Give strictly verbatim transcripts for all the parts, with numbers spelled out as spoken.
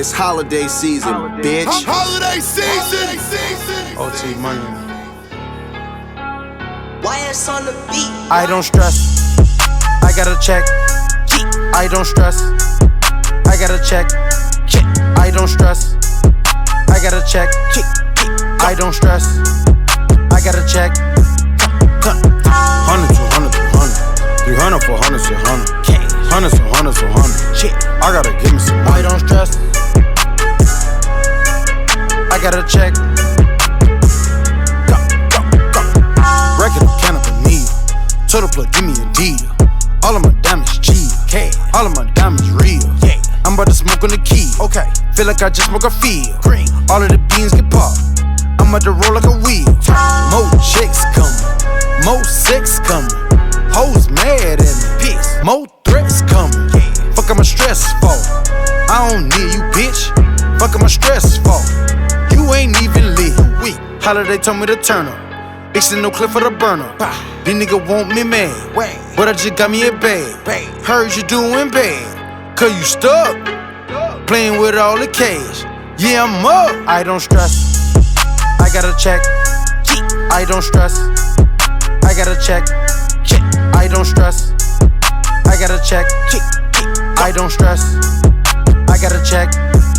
It's holiday season, bitch. Holiday season. O T money. Y S on the beat. I don't stress. I got a check. I don't stress. I got a check. I don't stress. I got a check. I don't stress. I got a check. Hundred, two hundred, two hundred, three hundred, four hundred, six hundred, hundred, two hundred, two hundred. I gotta give me some. I don't stress. I got a check. Go, go, go. Record of Canopy me. Total plug, give me a deal. All of my diamonds cheap. All of my diamonds real. I'm about to smoke on the key. Okay. Feel like I just smoke a field. Green. All of the beans get popped. I'm about to roll like a wheel. More chicks coming. More sex coming. Hoes mad at me. Peace. More threats coming. Fuck, I'm a stress fall. I don't need you, bitch. Fuck, I'm a stress fall. You ain't even lit. Weak. Holiday told me to turn up. Fixin' no clip for the burner. These nigga want me mad, but I just got me a bag. Heard you doing bad, cause you stuck playing with all the cash. Yeah, I'm up. I don't stress. I got a check. I don't stress. I got a check. I don't stress. I got a check. I don't stress. I got a check.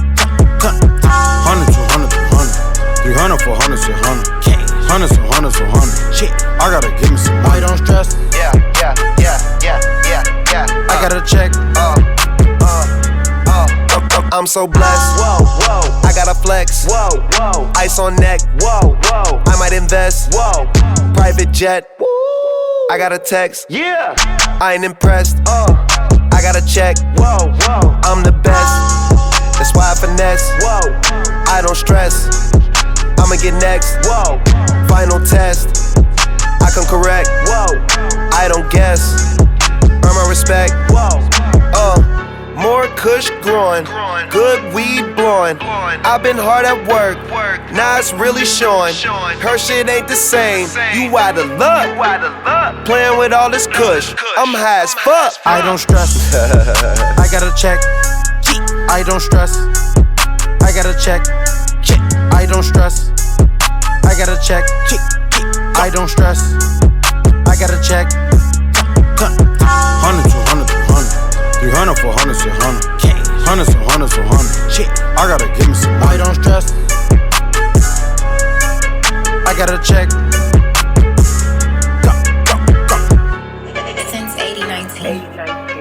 Hundred, two hundred, three hundred, three hundred, four hundred, six hundred. Hundreds and hundreds and hundreds. Shit, I gotta give me some. I don't stress. Yeah, yeah, yeah, yeah, yeah, yeah. I gotta check. Uh, uh, uh. I'm so blessed. Whoa, whoa. I gotta flex. Whoa, whoa. Ice on neck. Whoa, whoa. I might invest. Whoa. Private jet. Woo. I got a text. Yeah. I ain't impressed. Uh. I gotta check. Whoa, whoa. I'm the best. That's why I finesse. Whoa. I don't stress. I'ma get next. Whoa. Final test. I come correct. Whoa. I don't guess. Earn my respect. Whoa. Uh. More kush growing. Good weed blowing. I've been hard at work. Now it's really showing. Her shit ain't the same. You out of luck. Playing with all this kush. I'm high as fuck. I don't stress. I gotta check. I don't stress. I gotta check. I don't stress. I gotta check. I don't stress. I gotta check. Hundred, two hundred, three hundred, three hundred, four hundred, six hundred, hundred, two hundred, two hundred. I gotta give me some. I don't stress. I gotta check. Since eighty nineteen.